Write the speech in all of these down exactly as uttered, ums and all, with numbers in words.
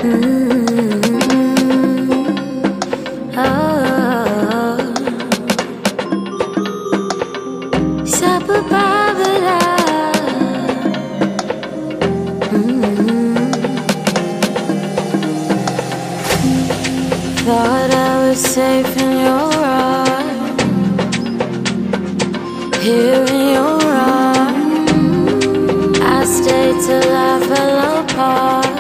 Thought I was safe in your arms, here in your arms. I stayed till I fell apart.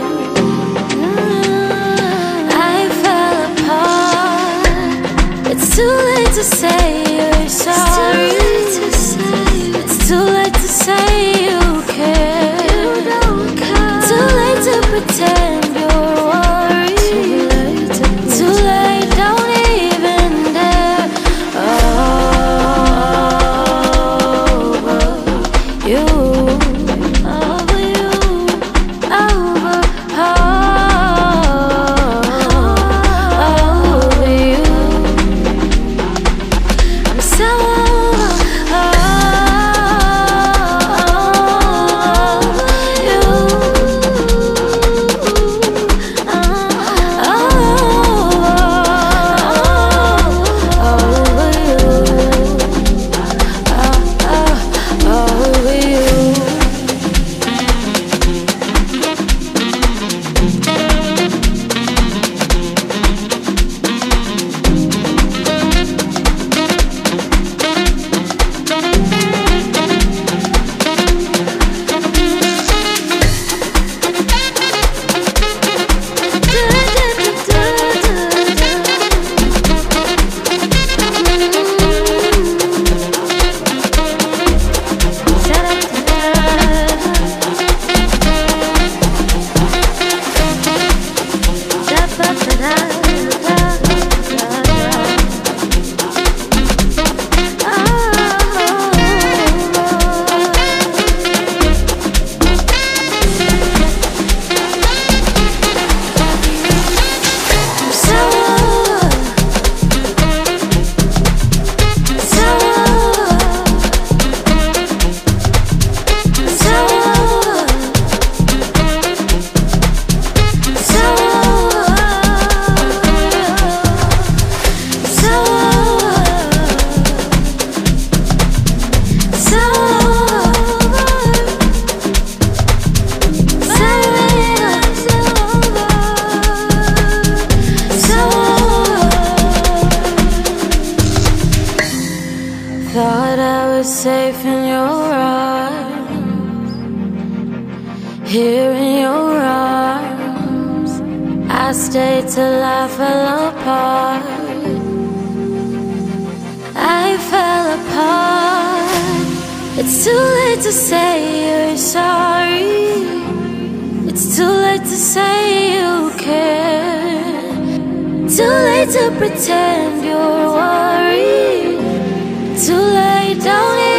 I fell apart. It's too late to say you're sorry. It's too late to say you care. Too late to pretend you're worried. Too late, don't even dare. Over you, over you, over, over you. I'm so thought I was safe in your arms, here in your arms. I stayed till I fell apart. I fell apart. It's too late to say you're sorry. It's too late to say you care. Too late to pretend you're worried. Too late, don't